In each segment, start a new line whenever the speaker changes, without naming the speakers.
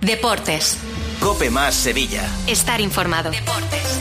Deportes.
COPE más Sevilla.
Estar informado. Deportes.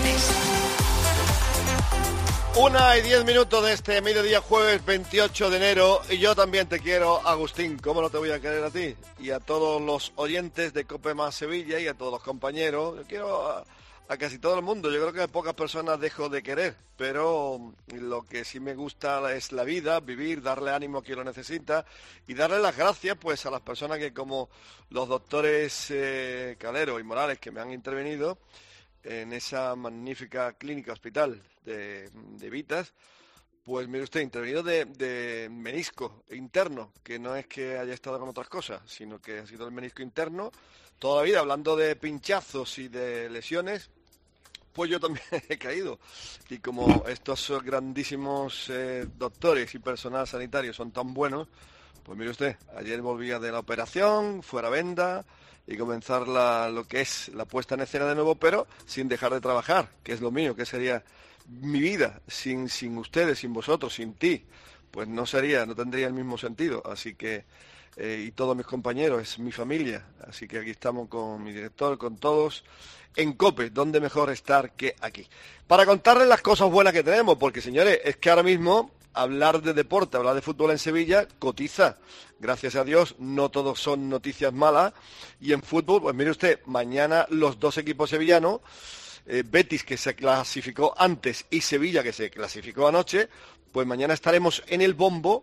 1:10 de este mediodía, jueves 28 de enero. Y yo también te quiero, Agustín. ¿Cómo no te voy a querer a ti? Y a todos los oyentes de COPE más Sevilla y a todos los compañeros. Yo quiero a casi todo el mundo. Yo creo que a pocas personas dejo de querer. Pero lo que sí me gusta es la vida, vivir, darle ánimo a quien lo necesita. Y darle las gracias pues a las personas que, como los doctores Calero y Morales, que me han intervenido en esa magnífica clínica hospital de Vitas, pues mire usted, intervenido de menisco interno, que no es que haya estado con otras cosas, sino que ha sido el menisco interno toda la vida. Hablando de pinchazos y de lesiones, pues yo también he caído, y como estos grandísimos doctores y personal sanitario son tan buenos, pues mire usted, ayer volvía de la operación, fuera venda, y comenzar lo que es la puesta en escena de nuevo, pero sin dejar de trabajar, que es lo mío, que sería mi vida sin ustedes, sin vosotros, sin ti, pues no tendría el mismo sentido. Así que, y todos mis compañeros, es mi familia, así que aquí estamos con mi director, con todos, en COPE, ¿dónde mejor estar que aquí? Para contarles las cosas buenas que tenemos, porque señores, es que ahora mismo hablar de deporte, hablar de fútbol en Sevilla, cotiza. Gracias a Dios, no todos son noticias malas. Y en fútbol, pues mire usted, mañana los dos equipos sevillanos, Betis, que se clasificó antes, y Sevilla, que se clasificó anoche, pues mañana estaremos en el bombo.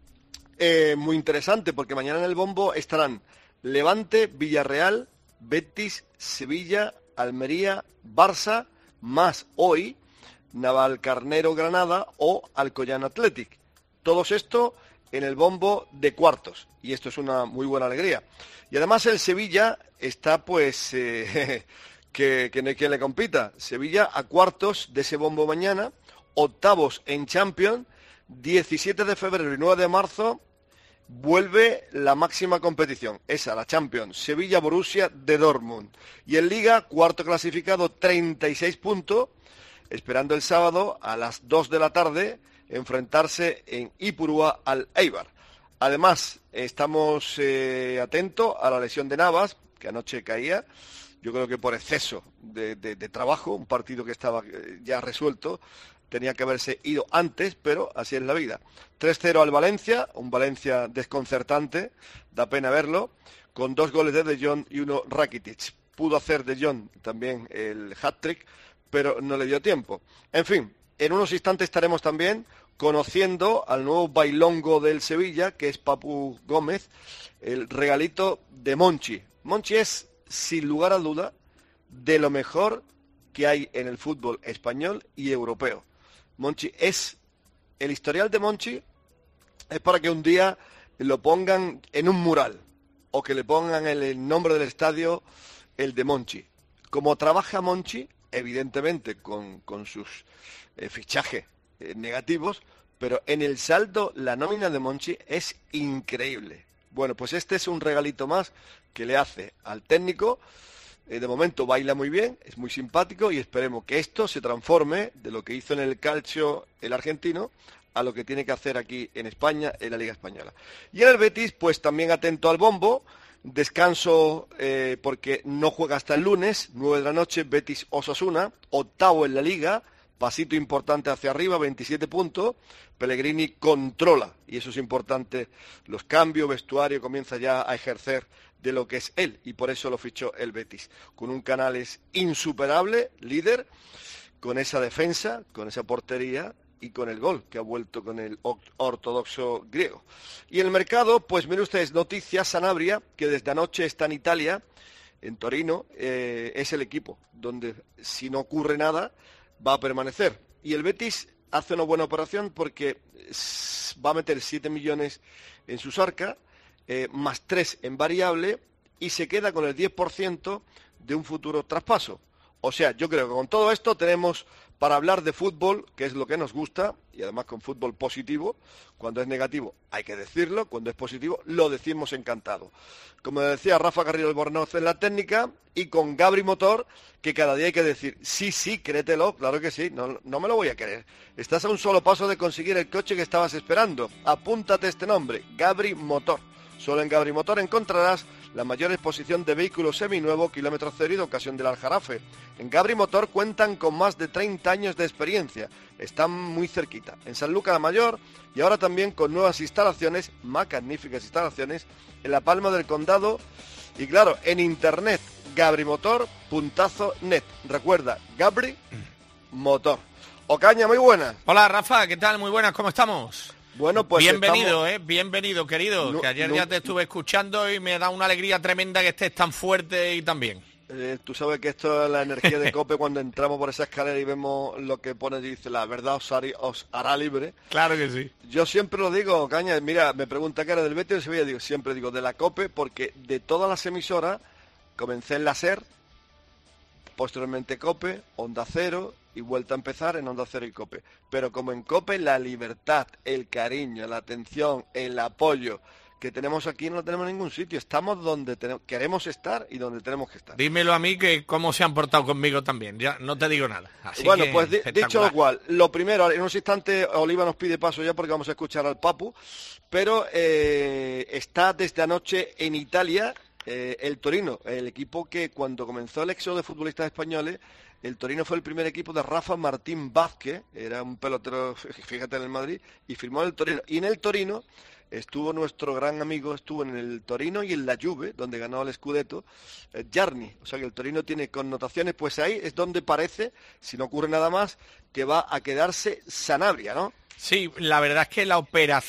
Muy interesante, porque mañana en el bombo estarán Levante, Villarreal, Betis, Sevilla, Almería, Barça, más hoy Navalcarnero Granada o Alcoyano Athletic. Todos esto en el bombo de cuartos, y esto es una muy buena alegría. Y además el Sevilla está pues que no hay quien le compita. Sevilla a cuartos de ese bombo mañana, octavos en Champions, 17 de febrero y 9 de marzo vuelve la máxima competición, esa, la Champions, Sevilla-Borussia de Dortmund. Y en Liga, cuarto clasificado, 36 puntos, esperando el sábado a las 2 de la tarde enfrentarse en Ipurúa al Eibar. Además, estamos atentos a la lesión de Navas, que anoche caía, yo creo que por exceso de trabajo, un partido que estaba ya resuelto, tenía que haberse ido antes, pero así es la vida. 3-0 al Valencia, un Valencia desconcertante, da pena verlo, con 2 goles de Jong y 1 Rakitic. Pudo hacer De Jong también el hat-trick, pero no le dio tiempo. En fin, en unos instantes estaremos también conociendo al nuevo bailongo del Sevilla, que es Papu Gómez, el regalito de Monchi. Monchi es, sin lugar a duda, de lo mejor que hay en el fútbol español y europeo. Monchi es, el historial de Monchi es para que un día lo pongan en un mural, o que le pongan el nombre del estadio, el de Monchi. Como trabaja Monchi, evidentemente con sus fichajes negativos, pero en el saldo la nómina de Monchi es increíble. Bueno, pues este es un regalito más que le hace al técnico. De momento baila muy bien, es muy simpático, y esperemos que esto se transforme de lo que hizo en el calcio el argentino a lo que tiene que hacer aquí en España, en la Liga Española. Y en el Betis, pues también atento al bombo. Descanso porque no juega hasta el lunes, 9 de la noche, Betis Osasuna, octavo en la Liga, pasito importante hacia arriba, 27 puntos, Pellegrini controla, y eso es importante, los cambios, vestuario, comienza ya a ejercer de lo que es él, y por eso lo fichó el Betis, con un Canales insuperable, líder, con esa defensa, con esa portería, y con el gol, que ha vuelto con el ortodoxo griego. Y en el mercado, pues miren ustedes, noticias, Sanabria, que desde anoche está en Italia, en Torino, es el equipo donde, si no ocurre nada, va a permanecer. Y el Betis hace una buena operación porque va a meter 7 millones en sus arcas, más 3 en variable, y se queda con el 10% de un futuro traspaso. O sea, yo creo que con todo esto tenemos para hablar de fútbol, que es lo que nos gusta, y además con fútbol positivo. Cuando es negativo hay que decirlo, cuando es positivo lo decimos encantado. Como decía Rafa Garrido Albornoz en la técnica, y con Gabri Motor, que cada día hay que decir, sí, créetelo, claro que sí, no me lo voy a creer. Estás a un solo paso de conseguir el coche que estabas esperando. Apúntate este nombre, Gabri Motor. Solo en Gabri Motor encontrarás la mayor exposición de vehículos seminuevos, kilómetro cero y de ocasión del Aljarafe. En Gabri Motor cuentan con más de 30 años de experiencia. Están muy cerquita, en San Lucas la Mayor, y ahora también con nuevas instalaciones, magníficas instalaciones, en La Palma del Condado. Y claro, en internet, gabrimotor.net. Recuerda, Gabri Motor. Ocaña, muy buenas.
Hola, Rafa, ¿qué tal? Muy buenas, ¿cómo estamos?
Bueno, pues
bienvenido, bienvenido, querido. Que ayer ya te estuve escuchando y me da una alegría tremenda que estés tan fuerte y tan bien.
Tú sabes que esto es la energía de COPE cuando entramos por esa escalera y vemos lo que pone y dice, la verdad os hará libre.
Claro que sí.
Yo siempre lo digo, Caña, mira, me pregunta que era del Betis o de Sevilla, siempre digo de la COPE, porque de todas las emisoras comencé en la SER, posteriormente COPE, Onda Cero y vuelta a empezar en Onda Cero y COPE. Pero como en COPE la libertad, el cariño, la atención, el apoyo que tenemos aquí no lo tenemos en ningún sitio. Estamos donde queremos estar y donde tenemos que estar.
Dímelo a mí que cómo se han portado conmigo también. Ya no te digo nada. Así
bueno,
que,
pues dicho lo cual, lo primero, en unos instantes Oliva nos pide paso ya porque vamos a escuchar al Papu, pero está desde anoche en Italia el Torino, el equipo que cuando comenzó el éxodo de futbolistas españoles, el Torino fue el primer equipo de Rafa Martín Vázquez, era un pelotero, fíjate, en el Madrid, y firmó en el Torino. Y en el Torino estuvo nuestro gran amigo, estuvo en el Torino y en la Juve, donde ganó el Scudetto, Jarni. O sea que el Torino tiene connotaciones, pues ahí es donde parece, si no ocurre nada más, que va a quedarse Sanabria, ¿no?
Sí, la verdad es que la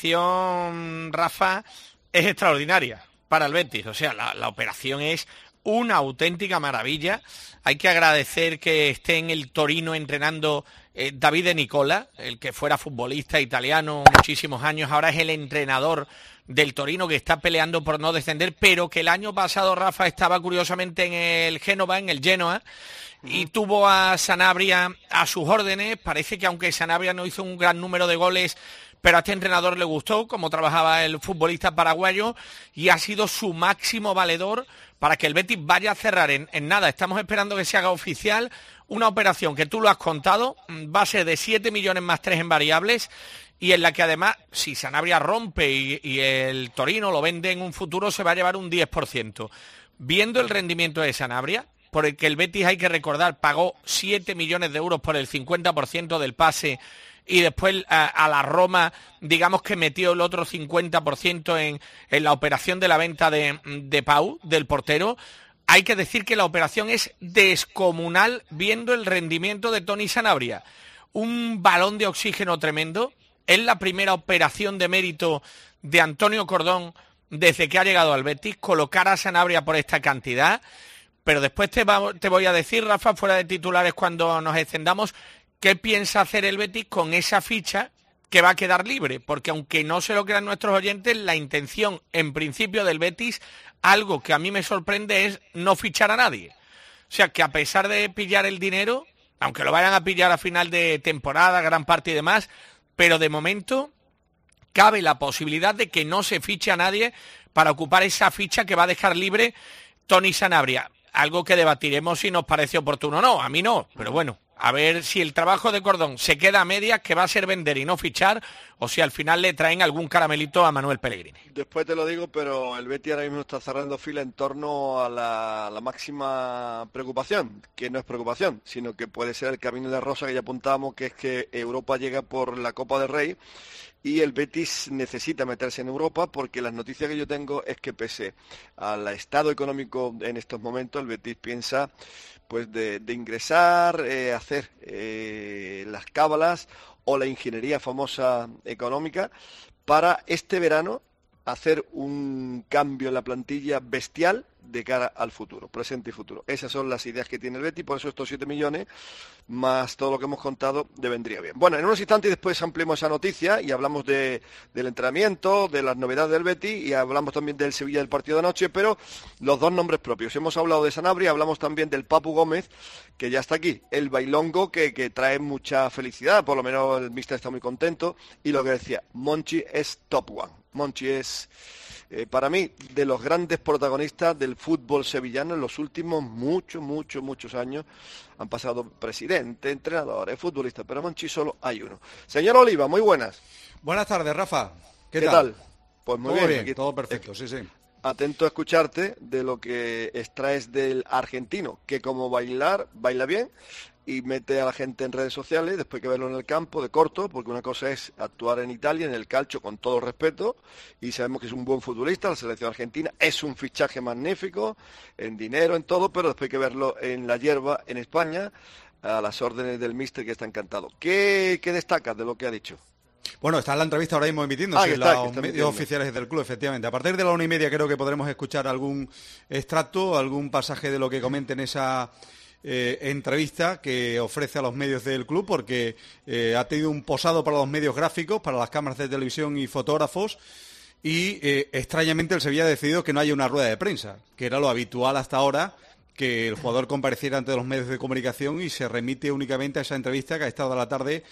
operación, Rafa, es extraordinaria para el Betis. O sea, la operación es una auténtica maravilla. Hay que agradecer que esté en el Torino entrenando David de Nicola, el que fuera futbolista italiano muchísimos años, ahora es el entrenador del Torino, que está peleando por no descender, pero que el año pasado, Rafa, estaba curiosamente en el Génova, en el Genoa, y tuvo a Sanabria a sus órdenes. Parece que aunque Sanabria no hizo un gran número de goles, pero a este entrenador le gustó cómo trabajaba el futbolista paraguayo y ha sido su máximo valedor para que el Betis vaya a cerrar en nada. Estamos esperando que se haga oficial una operación que tú lo has contado, va a ser de 7 millones más 3 en variables, y en la que además, si Sanabria rompe y el Torino lo vende en un futuro, se va a llevar un 10%. Viendo el rendimiento de Sanabria, por el que el Betis, hay que recordar, pagó 7 millones de euros por el 50% del pase, y después a la Roma, digamos que metió el otro 50% en la operación de la venta de Pau, del portero. Hay que decir que la operación es descomunal viendo el rendimiento de Toni Sanabria. Un balón de oxígeno tremendo. Es la primera operación de mérito de Antonio Cordón desde que ha llegado al Betis, colocar a Sanabria por esta cantidad. Pero después te voy a decir, Rafa, fuera de titulares cuando nos extendamos, ¿qué piensa hacer el Betis con esa ficha que va a quedar libre? Porque aunque no se lo crean nuestros oyentes, la intención en principio del Betis, algo que a mí me sorprende, es no fichar a nadie. O sea, que a pesar de pillar el dinero, aunque lo vayan a pillar a final de temporada, gran parte y demás, pero de momento cabe la posibilidad de que no se fiche a nadie para ocupar esa ficha que va a dejar libre Toni Sanabria. Algo que debatiremos si nos parece oportuno o no. A mí no, pero bueno. A ver si el trabajo de Cordón se queda a medias, que va a ser vender y no fichar, o si al final le traen algún caramelito a Manuel Pellegrini.
Después te lo digo, pero el Betis ahora mismo está cerrando fila en torno a la máxima preocupación, que no es preocupación, sino que puede ser el camino de rosa que ya apuntábamos, que es que Europa llega por la Copa del Rey y el Betis necesita meterse en Europa, porque las noticias que yo tengo es que pese al estado económico en estos momentos, el Betis piensa pues de ingresar, hacer las cábalas o la ingeniería famosa económica para este verano hacer un cambio en la plantilla bestial de cara al futuro, presente y futuro. Esas son las ideas que tiene el Betis, por eso estos 7 millones, más todo lo que hemos contado, le vendría bien. Bueno, en unos instantes después ampliamos esa noticia y hablamos del entrenamiento, de las novedades del Betis y hablamos también del Sevilla del partido de anoche, pero los dos nombres propios. Hemos hablado de Sanabria, hablamos también del Papu Gómez, que ya está aquí, el bailongo que trae mucha felicidad, por lo menos el míster está muy contento, y lo que decía, Monchi es top one. Monchi es, para mí, de los grandes protagonistas del fútbol sevillano en los últimos muchos años. Han pasado presidentes, entrenadores, futbolistas, pero Monchi solo hay uno. Señor Oliva, muy buenas.
Buenas tardes, Rafa. ¿Qué
tal? Pues muy bien.
Aquí todo perfecto, sí.
atento a escucharte de lo que extraes del argentino, que como baila bien y mete a la gente en redes sociales, después hay que verlo en el campo de corto, porque una cosa es actuar en Italia, en el calcio, con todo respeto, y sabemos que es un buen futbolista, la selección argentina es un fichaje magnífico, en dinero, en todo, pero después hay que verlo en la hierba, en España, a las órdenes del míster, que está encantado. ¿Qué destacas de lo que ha dicho?
Bueno, está en la entrevista ahora mismo emitiéndose en los medios oficiales del club, efectivamente. A partir de la 1:30 creo que podremos escuchar algún extracto, algún pasaje de lo que comente en esa entrevista que ofrece a los medios del club, porque ha tenido un posado para los medios gráficos, para las cámaras de televisión y fotógrafos, y extrañamente el Sevilla ha decidido que no haya una rueda de prensa, que era lo habitual hasta ahora, que el jugador compareciera ante los medios de comunicación, y se remite únicamente a esa entrevista que ha estado a la tarde,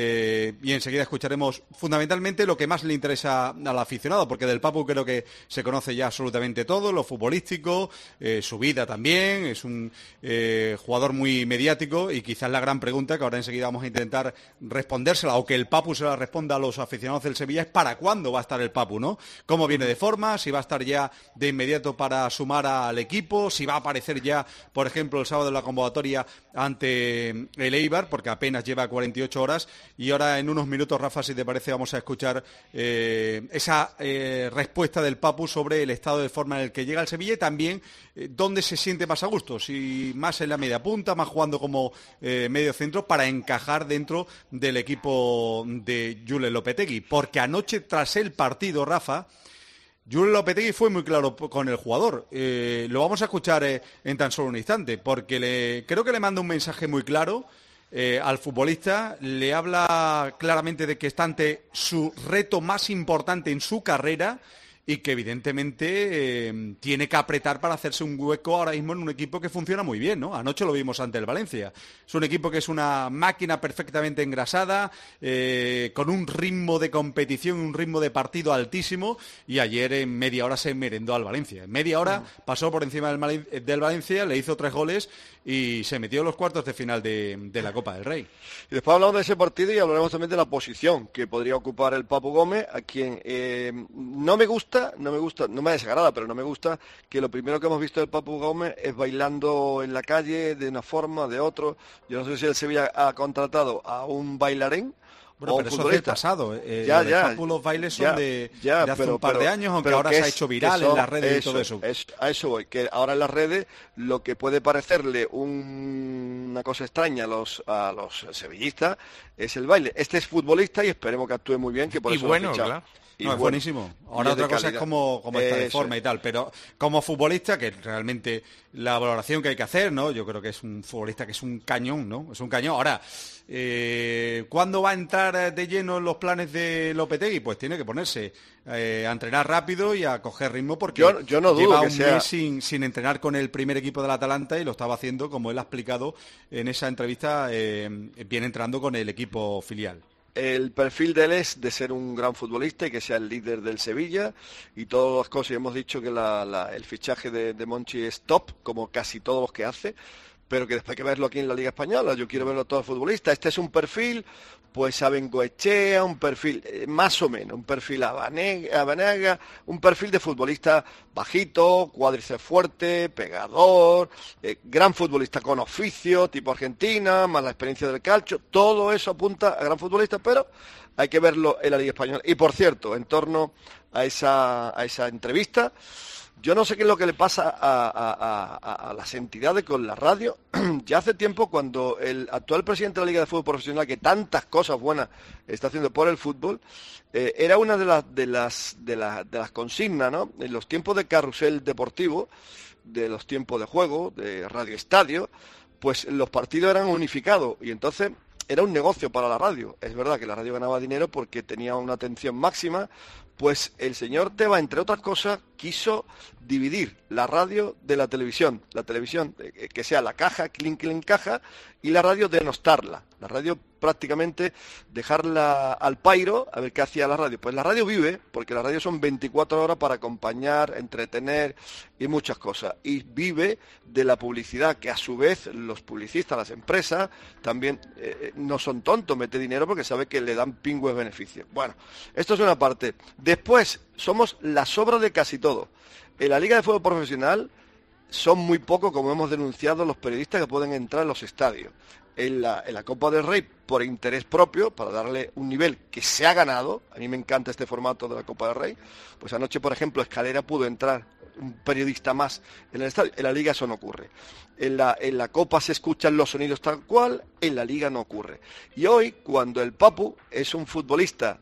y enseguida escucharemos fundamentalmente lo que más le interesa al aficionado, porque del Papu creo que se conoce ya absolutamente todo, lo futbolístico, su vida también, es un jugador muy mediático, y quizás la gran pregunta que ahora enseguida vamos a intentar respondérsela, o que el Papu se la responda a los aficionados del Sevilla, es ¿para cuándo va a estar el Papu, no? ¿Cómo viene de forma? Si va a estar ya de inmediato para sumar al equipo, si va a aparecer ya, por ejemplo, el sábado en la convocatoria ante el Eibar, porque apenas lleva 48 horas, y ahora en unos minutos, Rafa, si te parece, vamos a escuchar esa respuesta del Papu sobre el estado de forma en el que llega al Sevilla, y también dónde se siente más a gusto, si más en la media punta, más jugando como medio centro, para encajar dentro del equipo de Julen Lopetegui, porque anoche tras el partido, Rafa, Julen Lopetegui fue muy claro con el jugador. Lo vamos a escuchar en tan solo un instante, porque creo que le manda un mensaje muy claro al futbolista. Le habla claramente de que está ante su reto más importante en su carrera, y que evidentemente tiene que apretar para hacerse un hueco ahora mismo en un equipo que funciona muy bien, ¿no? Anoche lo vimos ante el Valencia. Es un equipo que es una máquina perfectamente engrasada, con un ritmo de competición, un ritmo de partido altísimo, y ayer en media hora se merendó al Valencia. En media hora pasó por encima del Valencia, le hizo 3 goles y se metió en los cuartos de final de la Copa del Rey.
Y después hablamos de ese partido y hablaremos también de la posición que podría ocupar el Papu Gómez, a quien no me desagrada, pero no me gusta que lo primero que hemos visto del Papu Gómez es bailando en la calle de una forma, de otro. Yo no sé si el Sevilla ha contratado a un bailarín.
Bueno, pero eso es del pasado. Los bailes son de hace un par de años, aunque ahora se ha hecho viral en las redes y todo eso.
A eso voy, que ahora en las redes lo que puede parecerle una cosa extraña a los sevillistas es el baile. Este es futbolista y esperemos que actúe muy bien, que por eso lo han fichado.
Claro.
No, es buenísimo. Ahora otra cosa es cómo está de forma y tal, pero como futbolista, que realmente la valoración que hay que hacer, ¿no? Yo creo que es un futbolista que es un cañón, ¿no? Es un cañón. Ahora, ¿cuándo va a entrar de lleno en los planes de Lopetegui? Pues tiene que ponerse a entrenar rápido y a coger ritmo, porque
yo no dudo
lleva
que
un mes sin entrenar con el primer equipo del Atalanta, y lo estaba haciendo, como él ha explicado en esa entrevista, viene entrando con el equipo filial.
El perfil de él es de ser un gran futbolista y que sea el líder del Sevilla, y todas las cosas. Hemos dicho que el fichaje de Monchi es top, como casi todos los que hace, pero que después hay que verlo aquí en la Liga Española. Yo quiero verlo todo el futbolista. Este es un perfil, pues a Bengoechea, un perfil más o menos, un perfil a Banega, un perfil de futbolista bajito, cuádriceps fuerte, pegador, gran futbolista con oficio, tipo Argentina, más la experiencia del calcio. Todo eso apunta a gran futbolista, pero hay que verlo en la Liga Española. Y por cierto, en torno a esa entrevista, yo no sé qué es lo que le pasa a las entidades con la radio. Ya hace tiempo, cuando el actual presidente de la Liga de Fútbol Profesional, que tantas cosas buenas está haciendo por el fútbol, era una de las consignas, ¿no? En los tiempos de carrusel deportivo, de los tiempos de juego, de Radio Estadio, pues los partidos eran unificados, y entonces era un negocio para la radio. Es verdad que la radio ganaba dinero porque tenía una atención máxima. Pues el señor Tebas, entre otras cosas, quiso dividir la radio de la televisión. La televisión, que sea la caja, clink, caja, y la radio denostarla. La radio prácticamente dejarla al pairo, a ver qué hacía la radio. Pues la radio vive, porque la radio son 24 horas para acompañar, entretener y muchas cosas. Y vive de la publicidad, que a su vez los publicistas, las empresas, también no son tontos, mete dinero porque sabe que le dan pingües beneficios. Bueno, esto es una parte. Después, somos la sobra de casi todo. En la Liga de Fútbol Profesional son muy pocos, como hemos denunciado, los periodistas que pueden entrar en los estadios. En la Copa del Rey, por interés propio, para darle un nivel que se ha ganado, a mí me encanta este formato de la Copa del Rey, pues anoche, por ejemplo, Escalera pudo entrar un periodista más en el estadio. En la Liga eso no ocurre. En la Copa se escuchan los sonidos tal cual, en la Liga no ocurre. Y hoy, cuando el Papu es un futbolista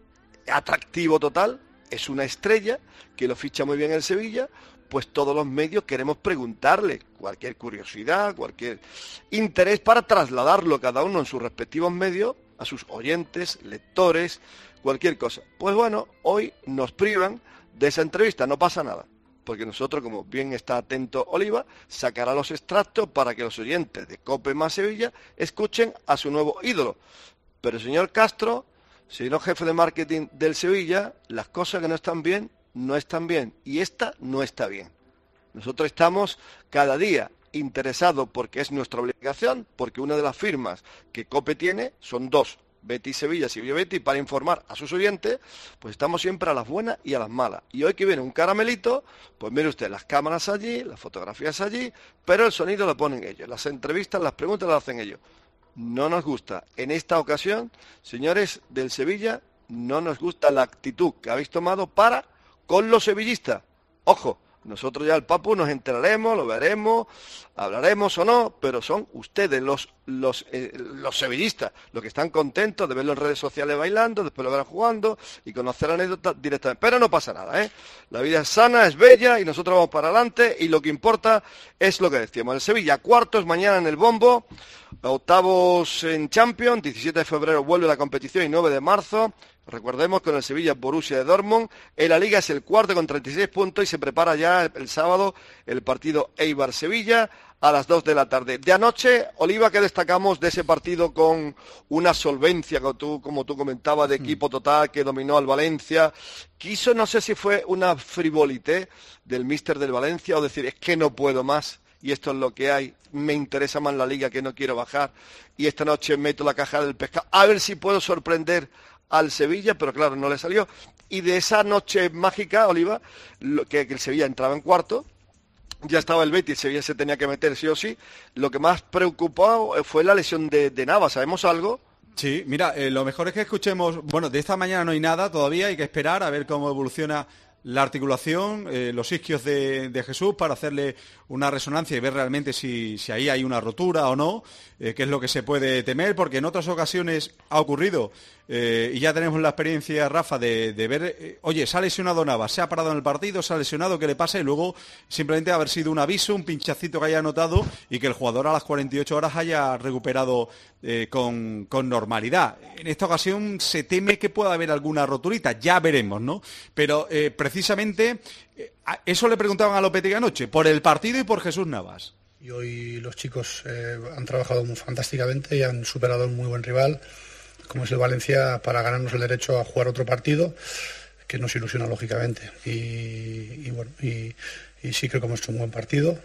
atractivo total, es una estrella, que lo ficha muy bien el Sevilla, pues todos los medios queremos preguntarle cualquier curiosidad, cualquier interés para trasladarlo cada uno en sus respectivos medios a sus oyentes, lectores, cualquier cosa. Pues bueno, hoy nos privan de esa entrevista, no pasa nada, porque nosotros, como bien está atento Oliva, sacará los extractos para que los oyentes de COPE más Sevilla escuchen a su nuevo ídolo. Pero señor Castro, señor jefe de marketing del Sevilla, las cosas que no están bien, no están bien, y esta no está bien. Nosotros estamos cada día interesados, porque es nuestra obligación, porque una de las firmas que COPE tiene son dos, Betis Sevilla, Sevilla Betis, para informar a sus oyentes, pues estamos siempre a las buenas y a las malas. Y hoy que viene un caramelito, pues mire usted, las cámaras allí, las fotografías allí, pero el sonido lo ponen ellos, las entrevistas, las preguntas las hacen ellos. No nos gusta. En esta ocasión, señores del Sevilla, no nos gusta la actitud que habéis tomado para con los sevillistas. Ojo, nosotros ya el Papu nos enteraremos, lo veremos, hablaremos o no, pero son ustedes los sevillistas los que están contentos de verlo en redes sociales bailando, después lo verán jugando y conocer anécdotas directamente. Pero no pasa nada, ¿eh? La vida es sana, es bella y nosotros vamos para adelante, y lo que importa es lo que decíamos. El Sevilla, cuartos mañana en el Bombo, octavos en Champions, 17 de febrero vuelve la competición y 9 de marzo. Recordemos que con el Sevilla Borussia de Dortmund, en la Liga es el cuarto con 36 puntos y se prepara ya el sábado el partido Eibar-Sevilla a las 2 de la tarde. De anoche, Oliva, ¿qué destacamos de ese partido con una solvencia, como tú comentabas, de equipo total que dominó al Valencia? Quiso, no sé si fue una frivolité del míster del Valencia o decir, es que no puedo más y esto es lo que hay, me interesa más la Liga, que no quiero bajar, y esta noche meto la caja del pescado, a ver si puedo sorprender al Sevilla, pero claro, no le salió. Y de esa noche mágica, Oliva, que el Sevilla entraba en cuarto, ya estaba el Betis, Sevilla se tenía que meter sí o sí. Lo que más preocupó fue la lesión de Navas. ¿Sabemos algo?
Sí, mira, lo mejor es que escuchemos, bueno, de esta mañana no hay nada todavía, hay que esperar a ver cómo evoluciona la articulación, los isquios de Jesús, para hacerle una resonancia y ver realmente si ahí hay una rotura o no, qué es lo que se puede temer, porque en otras ocasiones ha ocurrido, y ya tenemos la experiencia, Rafa, de ver, oye, se ha lesionado Navas, se ha parado en el partido, se ha lesionado, ¿qué le pasa? Y luego simplemente haber sido un aviso, un pinchacito que haya notado y que el jugador a las 48 horas haya recuperado con normalidad. En esta ocasión se teme que pueda haber alguna roturita, ya veremos, ¿no? Pero precisamente eso le preguntaban a Lopetegui anoche, por el partido y por Jesús Navas.
Y hoy los chicos han trabajado muy fantásticamente y han superado a un muy buen rival, como es el Valencia, para ganarnos el derecho a jugar otro partido, que nos ilusiona lógicamente. Y bueno, y sí creo que hemos hecho un buen partido,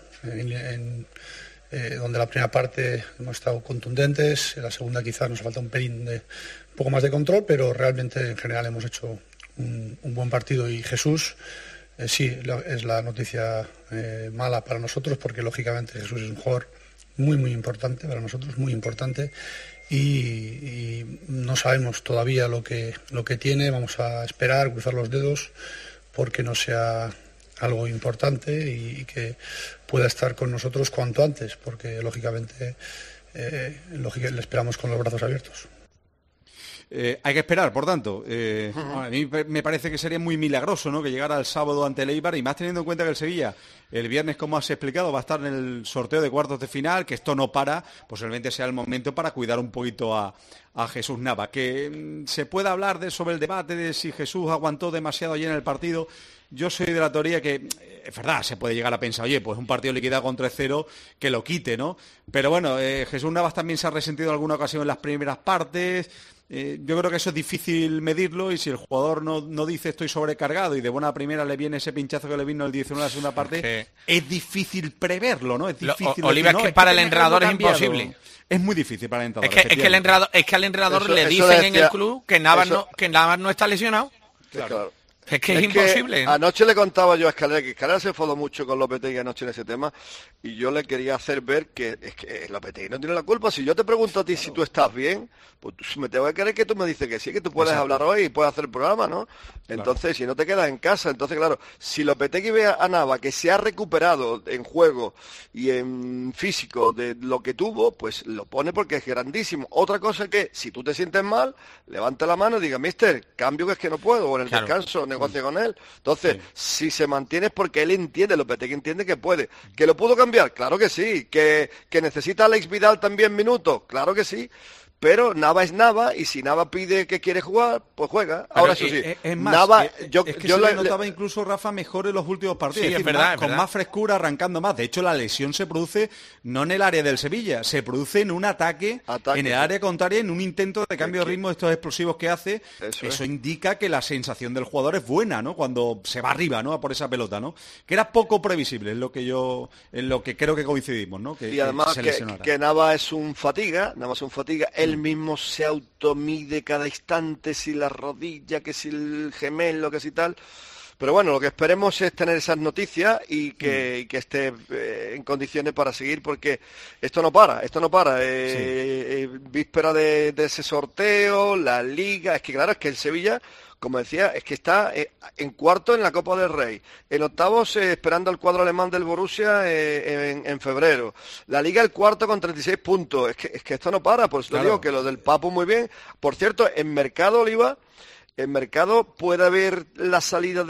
donde la primera parte hemos estado contundentes, en la segunda quizás nos falta un pelín un poco más de control, pero realmente en general hemos hecho un buen partido. Y Jesús, sí, es la noticia mala para nosotros, porque lógicamente Jesús es un jugador muy muy importante para nosotros, muy importante, y no sabemos todavía lo que tiene. Vamos a esperar, cruzar los dedos porque no sea algo importante y que pueda estar con nosotros cuanto antes, porque lógicamente le esperamos con los brazos abiertos.
Hay que esperar, por tanto. A mí me parece que sería muy milagroso, ¿no?, que llegara el sábado ante el Eibar, y más teniendo en cuenta que el Sevilla el viernes, como has explicado, va a estar en el sorteo de cuartos de final, que esto no para, posiblemente sea el momento para cuidar un poquito a Jesús Navas. Que se pueda hablar sobre el debate de si Jesús aguantó demasiado allí en el partido. yo soy de la teoría que, es verdad, se puede llegar a pensar, oye, pues un partido liquidado con 3-0, que lo quite, ¿no? Pero bueno, Jesús Navas también se ha resentido en alguna ocasión en las primeras partes. Yo creo que eso es difícil medirlo, y si el jugador no dice estoy sobrecargado y de buena primera le viene ese pinchazo que le vino el 19 en la segunda parte, es difícil preverlo, ¿no? Es difícil.
Oliva, es que para el entrenador es imposible.
Es muy difícil para el entrenador.
Es que al entrenador le dicen en el club que Navas no está lesionado.
Claro.
Es que es imposible.
Anoche le contaba yo a Escalera, que Escalera se enfadó mucho con Lopetegui anoche en ese tema, y yo le quería hacer ver que es que Lopetegui no tiene la culpa. Si yo te pregunto a ti si tú estás bien, pues me tengo que creer que tú me dices que sí, que tú puedes hablar hoy y puedes hacer el programa, ¿no? Entonces, si no te quedas en casa, entonces claro, si Lopetegui ve a Navas que se ha recuperado en juego y en físico de lo que tuvo, pues lo pone porque es grandísimo. Otra cosa es que si tú te sientes mal, levanta la mano y diga, mister, cambio que es que no puedo, o en el descanso, negocia con él. Entonces, si se mantiene es porque él entiende, Lopetegui entiende que puede. ¿Que lo pudo cambiar? Claro que sí. ¿Que necesita a Alex Vidal también minutos? Claro que sí. Pero Navas es Navas, y si Navas pide que quiere jugar, pues juega. Ahora eso sí,
es más,
Navas,
yo le notaba incluso, Rafa, mejor en los últimos partidos.
Sí,
es decir,
verdad,
con más frescura, arrancando más. De hecho, la lesión se produce no en el área del Sevilla, se produce en un ataque en el área contraria, en un intento de cambio de ritmo de estos explosivos que hace. Eso indica que la sensación del jugador es buena, ¿no? Cuando se va arriba, ¿no? A por esa pelota, ¿no? Que era poco previsible, en lo que creo que coincidimos, ¿no?
Y además que Navas es un fatiga, él mismo se automide cada instante, si la rodilla, que si el gemelo, que si tal. Pero bueno, lo que esperemos es tener esas noticias y que esté en condiciones para seguir, porque esto no para. Víspera de ese sorteo, la Liga, es que claro, es que el Sevilla, como decía, es que está en cuarto en la Copa del Rey, en octavos esperando al cuadro alemán del Borussia en febrero, la Liga el cuarto con 36 puntos, es que esto no para, por eso digo que lo del Papu muy bien. Por cierto, en mercado, Oliva, en mercado puede haber la salida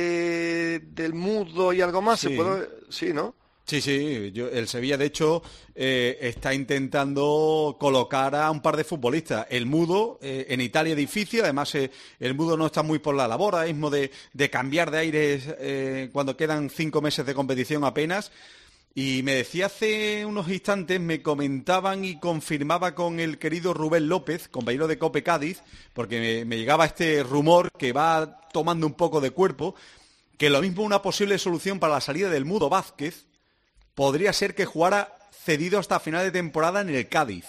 del Mudo y algo más, sí, ¿no?
Sí, el Sevilla, de hecho, está intentando colocar a un par de futbolistas. El Mudo, en Italia es difícil, además el Mudo no está muy por la labor ahora mismo de cambiar de aires cuando quedan 5 meses de competición apenas. Y me decía hace unos instantes, me comentaban y confirmaba con el querido Rubén López, compañero de COPE Cádiz, porque me llegaba este rumor que va tomando un poco de cuerpo, que lo mismo una posible solución para la salida del Mudo Vázquez podría ser que jugara cedido hasta final de temporada en el Cádiz.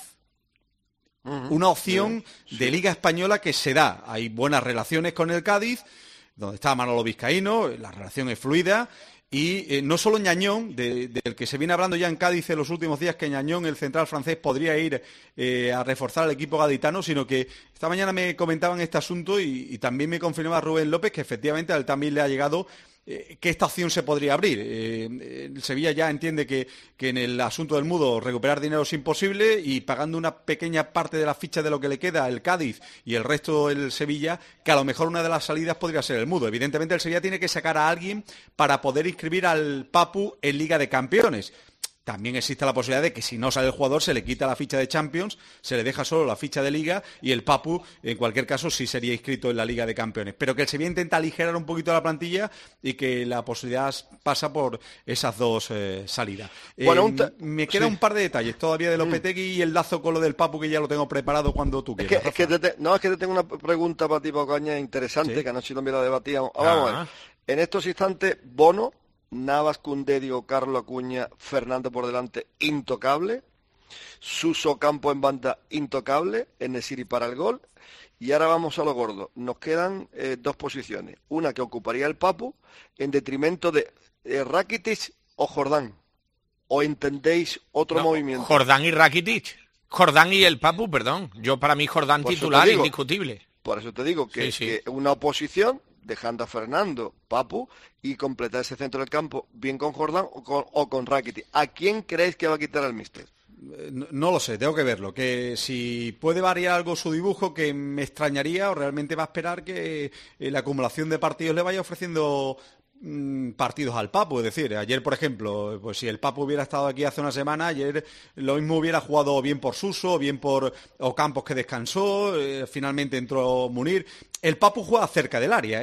Una opción de Liga Española que se da. Hay buenas relaciones con el Cádiz, donde está Manolo Vizcaíno, la relación es fluida. Y no solo Ñañón, del que se viene hablando ya en Cádiz en los últimos días, que Ñañón, el central francés, podría ir a reforzar al equipo gaditano, sino que esta mañana me comentaban este asunto y también me confirmaba Rubén López que efectivamente a él también le ha llegado que esta opción se podría abrir. El Sevilla ya entiende que en el asunto del Mudo recuperar dinero es imposible, y pagando una pequeña parte de la ficha de lo que le queda el Cádiz y el resto el Sevilla, que a lo mejor una de las salidas podría ser el Mudo. Evidentemente el Sevilla tiene que sacar a alguien para poder inscribir al Papu en Liga de Campeones. También existe la posibilidad de que si no sale el jugador se le quita la ficha de Champions, se le deja solo la ficha de Liga, y el Papu, en cualquier caso, sí sería inscrito en la Liga de Campeones. Pero que el Sevilla intenta aligerar un poquito la plantilla y que la posibilidad pasa por esas dos salidas. Bueno, me queda un par de detalles todavía de Lopetegui y el lazo con lo del Papu, que ya lo tengo preparado cuando tú quieras.
Es que te tengo una pregunta para ti, Caña, interesante, que anoche también la debatíamos. Vamos a ver. En estos instantes, Bono, Navas, Koundé, Diego Carlos, Acuña, Fernando por delante, intocable. Suso, Campo en banda, intocable. En-Nesyri para el gol. Y ahora vamos a lo gordo. Nos quedan dos posiciones. Una que ocuparía el Papu en detrimento de Rakitic o Jordán. ¿O entendéis otro movimiento?
Jordán y Rakitic. Jordán y el Papu, perdón. Para mí Jordán titular, indiscutible.
Por eso te digo que una oposición, dejando a Fernando, Papu, y completar ese centro del campo bien con Jordán o con Rakitic. ¿A quién creéis que va a quitar al míster?
No lo sé, tengo que verlo. Que si puede variar algo su dibujo, que me extrañaría, o realmente va a esperar que la acumulación de partidos le vaya ofreciendo partidos al Papu. Es decir, ayer, por ejemplo, pues si el Papu hubiera estado aquí hace una semana, ayer lo mismo hubiera jugado bien por Suso, bien por Ocampos, que descansó, finalmente entró Munir. El Papu juega cerca del área,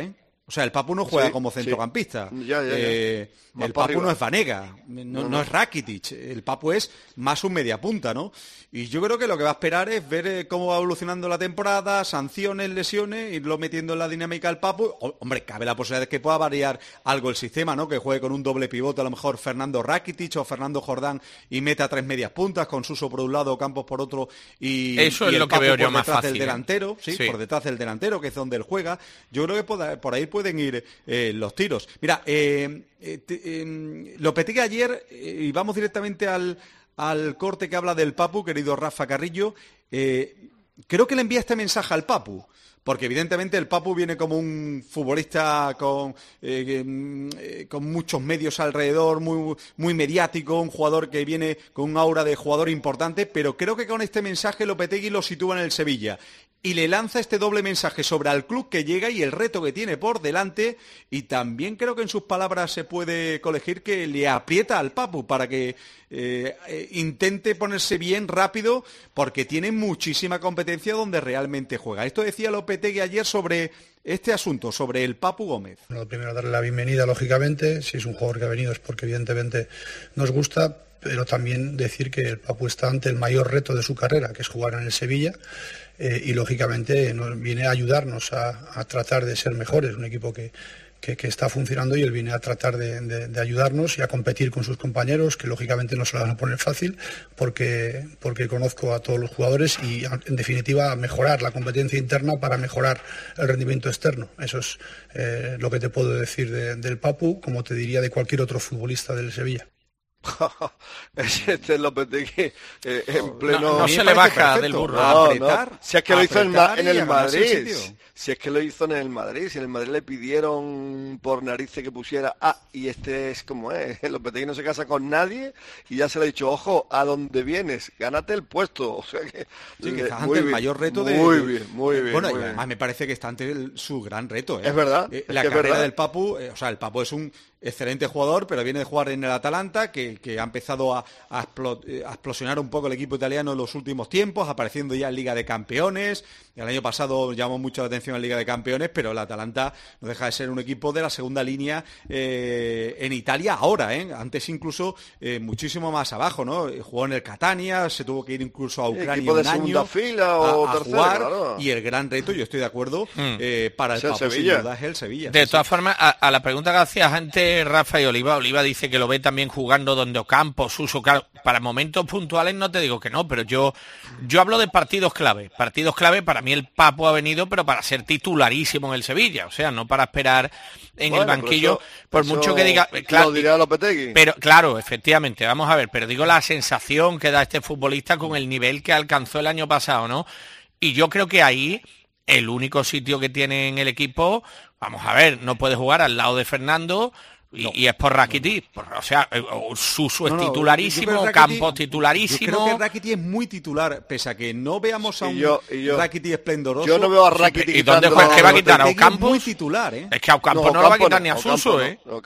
O sea, el Papu no juega como centrocampista.
Ya.
El Papu no es Vanega, no es Rakitic. El Papu es más un mediapunta, ¿no? Y yo creo que lo que va a esperar es ver cómo va evolucionando la temporada, sanciones, lesiones, irlo metiendo en la dinámica del Papu. Hombre, cabe la posibilidad de que pueda variar algo el sistema, ¿no? Que juegue con un doble pivote, a lo mejor Fernando Rakitic o Fernando Jordán, y meta 3 medias puntas, con Suso por un lado, Campos por otro, y
eso
y
es lo que veo yo más fácil.
Del delantero, sí, por detrás del delantero, que es donde él juega. Yo creo que por ahí pueden ir los tiros. Mira, Lopetegui ayer, y vamos directamente al corte que habla del Papu, querido Rafa Carrillo, creo que le envía este mensaje al Papu, porque evidentemente el Papu viene como un futbolista con muchos medios alrededor, muy mediático, un jugador que viene con un aura de jugador importante, pero creo que con este mensaje Lopetegui lo sitúa en el Sevilla. Y le lanza este doble mensaje sobre el club que llega y el reto que tiene por delante, y también creo que en sus palabras se puede colegir que le aprieta al Papu para que intente ponerse bien rápido, porque tiene muchísima competencia donde realmente juega. Esto decía Lopetegui ayer sobre este asunto, sobre el Papu Gómez.
Bueno, primero darle la bienvenida, lógicamente. Si es un jugador que ha venido es porque evidentemente nos gusta, pero también decir que el Papu está ante el mayor reto de su carrera, que es jugar en el Sevilla. Y lógicamente nos viene a ayudarnos a tratar de ser mejores, un equipo que está funcionando, y él viene a tratar de ayudarnos y a competir con sus compañeros, que lógicamente no se la van a poner fácil, porque conozco a todos los jugadores, y en definitiva a mejorar la competencia interna para mejorar el rendimiento externo. Eso es lo que te puedo decir del Papu, como te diría de cualquier otro futbolista del Sevilla.
Este Lopetegui en pleno...
No se le baja del burro.
No. Si es que lo hizo en el Madrid. Si es que lo hizo en el Madrid. Si en el Madrid le pidieron por narices que pusiera... y este es como es. Lopetegui no se casa con nadie y ya se le ha dicho, ojo, ¿a dónde vienes? Gánate el puesto. O sea que...
Sí, que está ante el mayor reto de...
Muy bien.
Bueno,
muy
y además me parece que está ante su gran reto.
Es verdad.
La carrera del Papu, el Papu es un excelente jugador, pero viene de jugar en el Atalanta, que ha empezado a explosionar un poco el equipo italiano en los últimos tiempos, apareciendo ya en Liga de Campeones. El año pasado llamó mucho la atención en Liga de Campeones, pero el Atalanta no deja de ser un equipo de la segunda línea en Italia ahora, antes incluso muchísimo más abajo, ¿no? Jugó en el Catania, se tuvo que ir incluso a Ucrania un año
fila o
a
tercera,
jugar,
claro.
Y el gran reto, yo estoy de acuerdo, para el Papu sin duda es el Sevilla.
De todas formas, a la pregunta que hacías antes Rafa y Oliva dice que lo ve también jugando donde Ocampos, Suso, claro, para momentos puntuales no te digo que no, pero yo hablo de partidos clave. Partidos clave, para mí el Papu ha venido, pero para ser titularísimo en el Sevilla, o sea, no para esperar en el banquillo, por mucho que diga... Claro,
lo diría Lopetegui.
Pero claro, efectivamente, vamos a ver, pero digo la sensación que da este futbolista con el nivel que alcanzó el año pasado, ¿no? Y yo creo que ahí el único sitio que tiene en el equipo, vamos a ver, no puede jugar al lado de Fernando... Y es por Rakitic, o sea, Suso es titularísimo, Campos titularísimo.
Yo creo que Rakitic es muy titular, pese a que no veamos a un Rakitic esplendoroso.
Yo no veo a Rakitic.
¿Y dónde juega? ¿Qué va a quitar? ¿A Ocampos?
Muy titular,
Es que a Ocampos no lo va a quitar ni a Suso,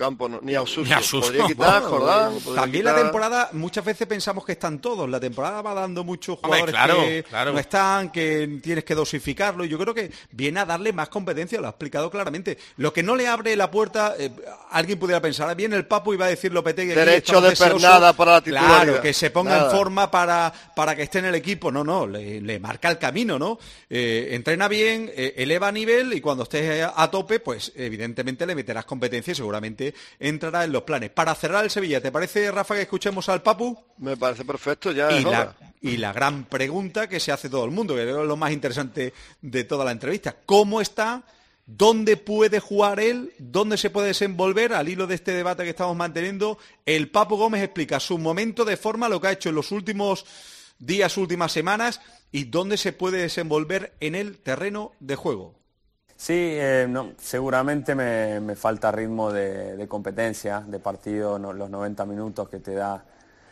Ni a Suso. Podría quitar, Jordán.
También la temporada, muchas veces pensamos que están todos. La temporada va dando muchos jugadores que no están, que tienes que dosificarlo. Y yo creo que viene a darle más competencia, lo ha explicado claramente. Lo que no le abre la puerta, alguien pudiera pensar, bien el Papu iba a decir Lopetegui,
derecho de pernada para la titularidad.
Claro, que se ponga en forma para que esté en el equipo. No, le marca el camino, ¿no? Entrena bien, eleva nivel, y cuando estés a tope, pues evidentemente le meterás competencia y seguramente entrará en los planes. Para cerrar el Sevilla, ¿te parece, Rafa, que escuchemos al Papu?
Me parece perfecto, ya
y la gran pregunta que se hace todo el mundo, que creo que es lo más interesante de toda la entrevista: ¿cómo está? ¿Dónde puede jugar él? ¿Dónde se puede desenvolver? Al hilo de este debate que estamos manteniendo, el Papu Gómez explica su momento de forma, lo que ha hecho en los últimos días, últimas semanas, y dónde se puede desenvolver en el terreno de juego.
Sí, seguramente me falta ritmo de competencia, de partido, los 90 minutos que te da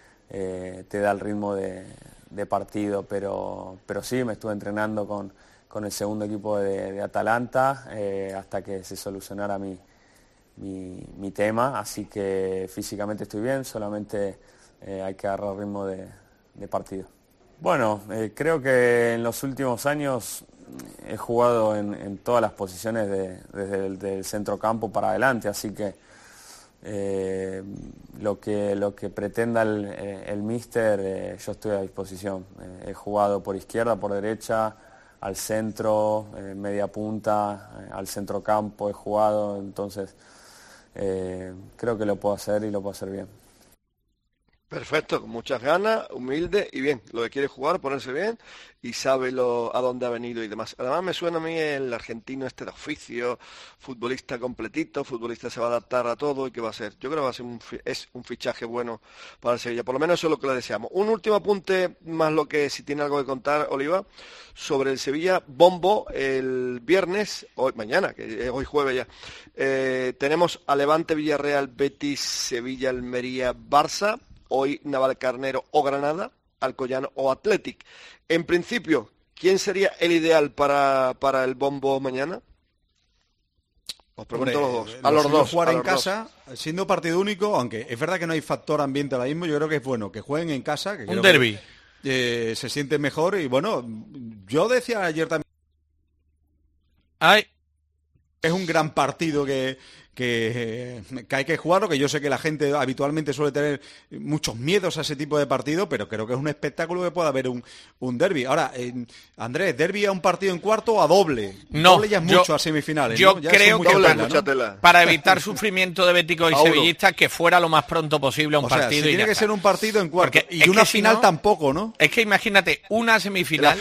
el ritmo de partido, pero sí, me estuve entrenando con el segundo equipo de Atalanta hasta que se solucionara mi tema, así que físicamente estoy bien, solamente hay que agarrar ritmo de partido. Bueno, creo que en los últimos años he jugado en todas las posiciones desde el centrocampo para adelante, así que lo que pretenda el míster, yo estoy a disposición. He jugado por izquierda, por derecha, al centro, media punta, al centrocampo he jugado, entonces creo que lo puedo hacer y lo puedo hacer bien.
Perfecto, con muchas ganas, humilde y bien. Lo que quiere jugar, ponerse bien y sabe a dónde ha venido y demás. Además me suena a mí el argentino este de oficio, futbolista completito, futbolista se va a adaptar a todo y que va a ser. Yo creo que va a ser un fichaje bueno para el Sevilla, por lo menos eso es lo que le deseamos. Un último apunte, más lo que si tiene algo que contar, Oliva, sobre el Sevilla bombo el viernes, mañana, que hoy jueves ya. Tenemos a Levante, Villarreal, Betis, Sevilla, Almería, Barça. Hoy Navalcarnero o Granada, Alcoyano o Athletic. En principio, ¿quién sería el ideal para el bombo mañana? Os pregunto a los dos.
Jugar en casa, siendo partido único, aunque es verdad que no hay factor ambiente ahora mismo, yo creo que es bueno que jueguen en casa. Que
un derbi.
Se siente mejor y bueno, yo decía ayer también... Es un gran partido que hay que jugarlo, que yo sé que la gente habitualmente suele tener muchos miedos a ese tipo de partido, pero creo que es un espectáculo que puede haber un derbi. Ahora, Andrés, ¿derbi a un partido en cuarto o a doble?
No,
doble ya es mucho a semifinales.
Yo
¿no? Ya
creo que para evitar sufrimiento de béticos y sevillistas, que fuera lo más pronto posible un partido.
Si
y
tiene que ser un partido en cuarto.
Porque
y una final tampoco, ¿no?
Es que imagínate, una semifinal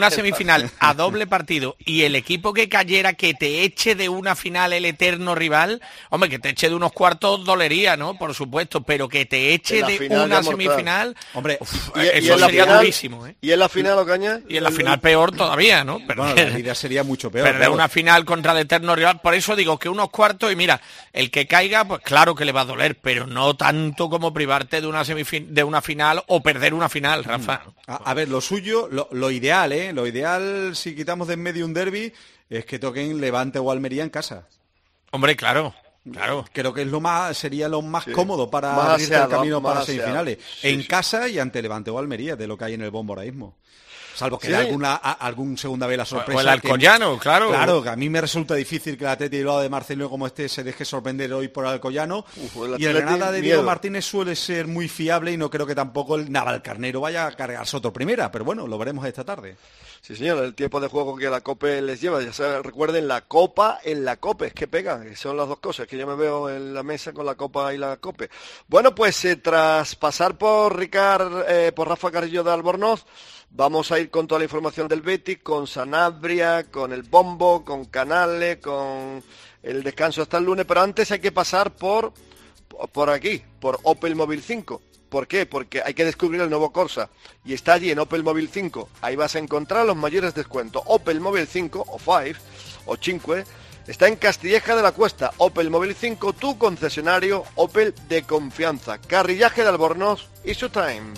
a doble partido y el equipo que cayera que te eche de una final el eterno rival, hombre, que te eche de unos cuartos dolería, ¿no? Por supuesto, pero que te eche de una semifinal,
hombre,
eso sería durísimo, ¿eh?
¿Y en la final, Ocaña?
Y en la final peor todavía, ¿no?
Bueno, la idea sería mucho peor.
Perder una final contra el eterno rival, por eso digo que unos cuartos, y mira, el que caiga, pues claro que le va a doler, pero no tanto como privarte de una final o perder una final, Rafa.
A ver, lo suyo, lo ideal, lo ideal, si quitamos de en medio un derbi, es que toquen Levante o Almería en casa.
Hombre, claro.
Creo que sería lo más cómodo para abrirte el camino para semifinales. En casa y ante Levante o Almería, de lo que hay en el bombo ahora mismo. Salvo que haya algún segunda vez la sorpresa.
O el Alcoyano, claro.
Claro, que a mí me resulta difícil que el Atleti del lado de Marcelino como se deje sorprender hoy por el Alcoyano. Y el Granada de Diego Martínez suele ser muy fiable y no creo que tampoco el Navalcarnero vaya a cargarse otro primera. Pero bueno, lo veremos esta tarde.
Sí, señor, el tiempo de juego que la COPE les lleva. Ya se recuerden, la Copa en la COPE, es que pegan, que son las dos cosas, que yo me veo en la mesa con la Copa y la COPE. Bueno, pues tras pasar por Rafa Carrillo de Albornoz, vamos a ir con toda la información del Betis, con Sanabria, con el bombo, con Canales, con el descanso hasta el lunes, pero antes hay que pasar por aquí, por Opel Móvil 5. ¿Por qué? Porque hay que descubrir el nuevo Corsa y está allí en Opel Móvil 5. Ahí vas a encontrar los mayores descuentos. Opel Móvil 5 o 5 o 5 está en Castilleja de la Cuesta. Opel Móvil 5, tu concesionario Opel de confianza. Carrillaje de Albornoz y Showtime.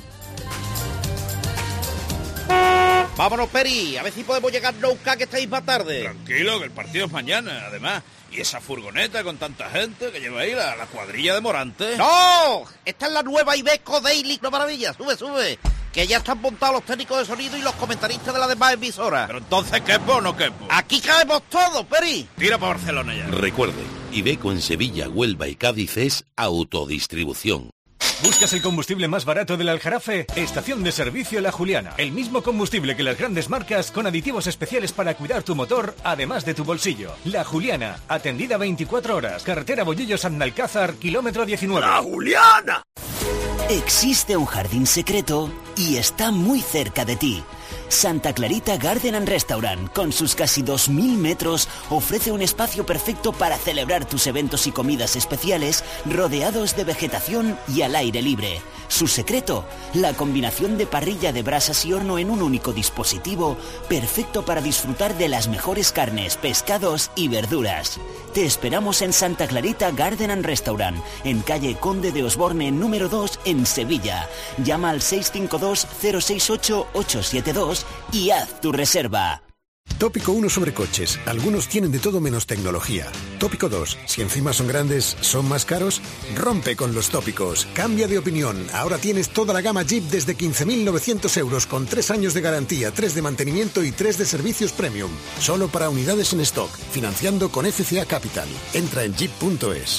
Vámonos, Peri, a ver si podemos llegar nunca, que estáis más tarde.
Tranquilo, que el partido es mañana, además. Y esa furgoneta con tanta gente que lleva ahí la cuadrilla de Morante.
¡No! Esta es la nueva Iveco Daily, ¡no maravilla! ¡Sube! Que ya están montados los técnicos de sonido y los comentaristas de las demás emisoras.
Pero entonces, ¿quepo o no quepo?
¡Aquí caemos todos, Peri!
Tira para Barcelona ya.
Recuerde, Iveco en Sevilla, Huelva y Cádiz es autodistribución.
¿Buscas el combustible más barato del Aljarafe? Estación de servicio La Juliana. El mismo combustible que las grandes marcas con aditivos especiales para cuidar tu motor, además de tu bolsillo. La Juliana, atendida 24 horas. Carretera Bollillos-Annalcázar, kilómetro 19.
¡La Juliana!
Existe un jardín secreto y está muy cerca de ti. Santa Clarita Garden and Restaurant, con sus casi 2000 metros, ofrece un espacio perfecto para celebrar tus eventos y comidas especiales, rodeados de vegetación y al aire libre. Su secreto, la combinación de parrilla de brasas y horno en un único dispositivo, perfecto para disfrutar de las mejores carnes, pescados y verduras. Te esperamos en Santa Clarita Garden and Restaurant, en calle Conde de Osborne, número 2, en Sevilla. Llama al 652-068-872 y haz tu reserva.
Tópico 1 sobre coches. Algunos tienen de todo menos tecnología. Tópico 2. Si encima son grandes, ¿son más caros? Rompe con los tópicos. Cambia de opinión. Ahora tienes toda la gama Jeep desde 15.900 euros con 3 años de garantía, 3 de mantenimiento y 3 de servicios premium. Solo para unidades en stock. Financiando con FCA Capital. Entra en jeep.es.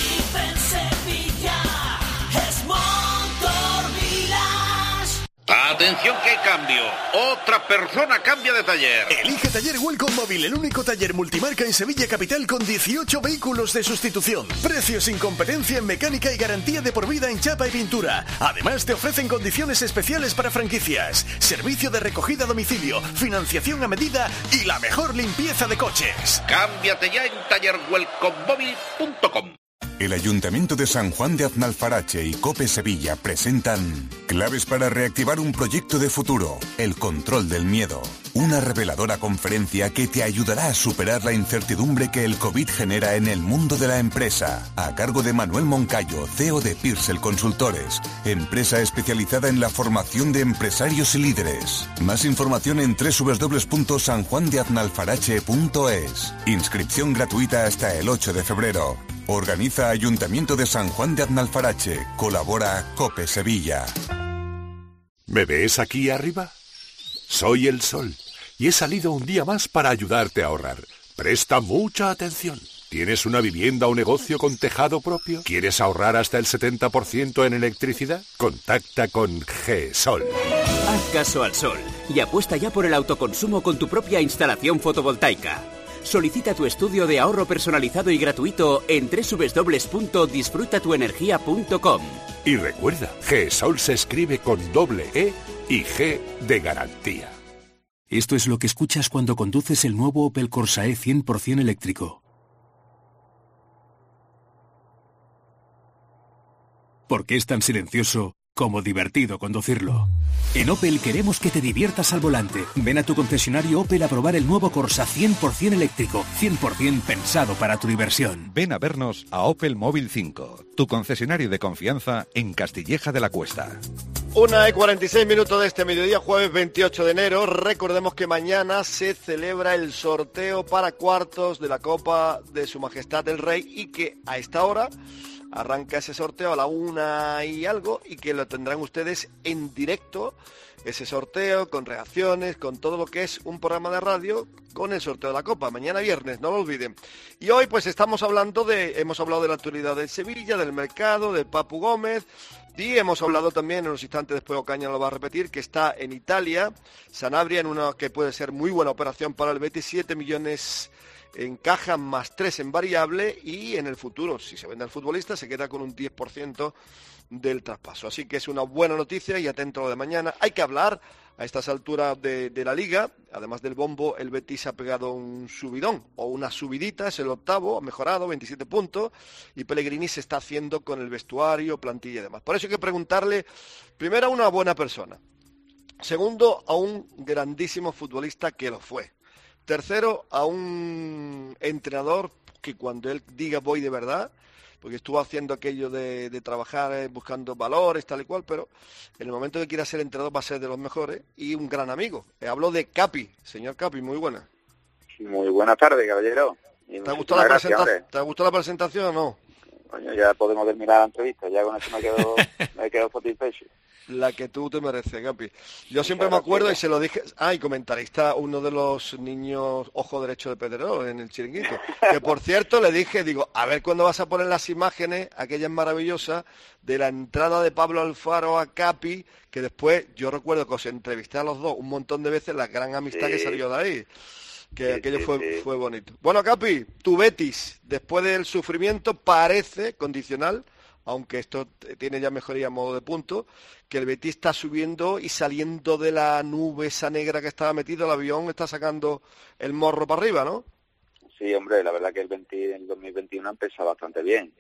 Atención que hay cambio. Otra persona cambia de taller.
Elige Taller Welcome Móvil, el único taller multimarca en Sevilla Capital con 18 vehículos de sustitución. Precios sin competencia en mecánica y garantía de por vida en chapa y pintura. Además te ofrecen condiciones especiales para franquicias, servicio de recogida a domicilio, financiación a medida y la mejor limpieza de coches.
Cámbiate ya en tallerwelcomemóvil.com.
El Ayuntamiento de San Juan de Aznalfarache y COPE Sevilla presentan Claves para reactivar un proyecto de futuro, el control del miedo. Una reveladora conferencia que te ayudará a superar la incertidumbre que el COVID genera en el mundo de la empresa. A cargo de Manuel Moncayo, CEO de Pearsell Consultores, empresa especializada en la formación de empresarios y líderes. Más información en www.sanjuandeaznalfarache.es. Inscripción gratuita hasta el 8 de febrero. Organiza Ayuntamiento de San Juan de Aznalfarache. Colabora COPE Sevilla.
¿Me ves aquí arriba? Soy el sol y he salido un día más para ayudarte a ahorrar. Presta mucha atención. ¿Tienes una vivienda o negocio con tejado propio? ¿Quieres ahorrar hasta el 70% en electricidad? Contacta con GESOL.
Haz caso al sol y apuesta ya por el autoconsumo con tu propia instalación fotovoltaica. Solicita tu estudio de ahorro personalizado y gratuito en www.disfrutatuenergia.com.
Y recuerda, GESOL se escribe con doble E y G de garantía.
Esto es lo que escuchas cuando conduces el nuevo Opel Corsa E 100% eléctrico. ¿Por qué es tan silencioso como divertido conducirlo? En Opel queremos que te diviertas al volante. Ven a tu concesionario Opel a probar el nuevo Corsa 100% eléctrico, 100% pensado para tu diversión.
Ven a vernos a Opel Móvil 5, tu concesionario de confianza en Castilleja de la Cuesta.
1:46 de este mediodía, jueves 28 de enero. Recordemos que mañana se celebra el sorteo para cuartos de la Copa de Su Majestad el Rey y que a esta hora arranca ese sorteo a la 1 y algo y que lo tendrán ustedes en directo, ese sorteo con reacciones, con todo lo que es un programa de radio con el sorteo de la Copa, mañana viernes, no lo olviden. Y hoy pues hemos hablado de la actualidad del Sevilla, del mercado, del Papu Gómez y hemos hablado también, en unos instantes después Ocaña lo va a repetir, que está en Italia, Sanabria, en una que puede ser muy buena operación para el Betis, 7 millones en caja más 3 en variable y en el futuro, si se vende al futbolista, se queda con un 10% del traspaso. Así que es una buena noticia y atento a lo de mañana. Hay que hablar a estas alturas de la Liga, además del bombo, el Betis ha pegado un subidón o una subidita, es el octavo, ha mejorado, 27 puntos y Pellegrini se está haciendo con el vestuario, plantilla y demás. Por eso hay que preguntarle, primero, a una buena persona, segundo, a un grandísimo futbolista que lo fue. Tercero, a un entrenador que cuando él diga voy de verdad, porque estuvo haciendo aquello de trabajar buscando valores, tal y cual, pero en el momento que quiera ser entrenador va a ser de los mejores y un gran amigo. Hablo de Capi. Señor Capi, muy buena.
Muy buenas tardes, caballero.
¿Te gustó la presentación o no?
Bueno, ya podemos terminar la entrevista, ya con eso me quedo satisfecho.
La que tú te mereces, Capi. Yo siempre me acuerdo y se lo dije, y comentarista, uno de los niños ojo derecho de Pedrerol en el Chiringuito, que por cierto le dije, digo, a ver cuándo vas a poner las imágenes, aquellas maravillosas, de la entrada de Pablo Alfaro a Capi, que después, yo recuerdo que os entrevisté a los dos un montón de veces, la gran amistad que salió de ahí, que aquello fue bonito. Bueno, Capi, tu Betis, después del sufrimiento, parece condicional, aunque esto tiene ya mejoría a modo de punto, que el Betis está subiendo y saliendo de la nube esa negra que estaba metido, el avión está sacando el morro para arriba, ¿no?
Sí, hombre, la verdad que el 2021 empieza bastante bien.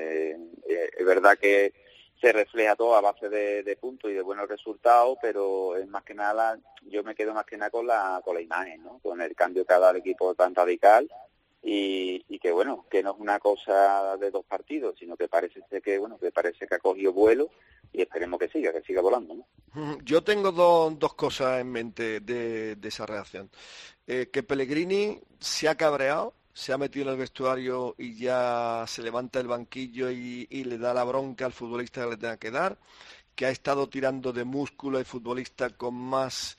Es verdad que se refleja todo a base de puntos y de buenos resultados, pero es más que nada, yo me quedo más que nada con la imagen, ¿no? Con el cambio que ha dado el equipo tan radical. Y que bueno, que no es una cosa de 2 partidos, sino que parece que ha cogido vuelo y esperemos que siga volando, ¿no?
Yo tengo dos cosas en mente de esa reacción. que Pellegrini se ha cabreado, se ha metido en el vestuario y ya se levanta el banquillo y le da la bronca al futbolista que le tenga que dar, que ha estado tirando de músculo el futbolista con más...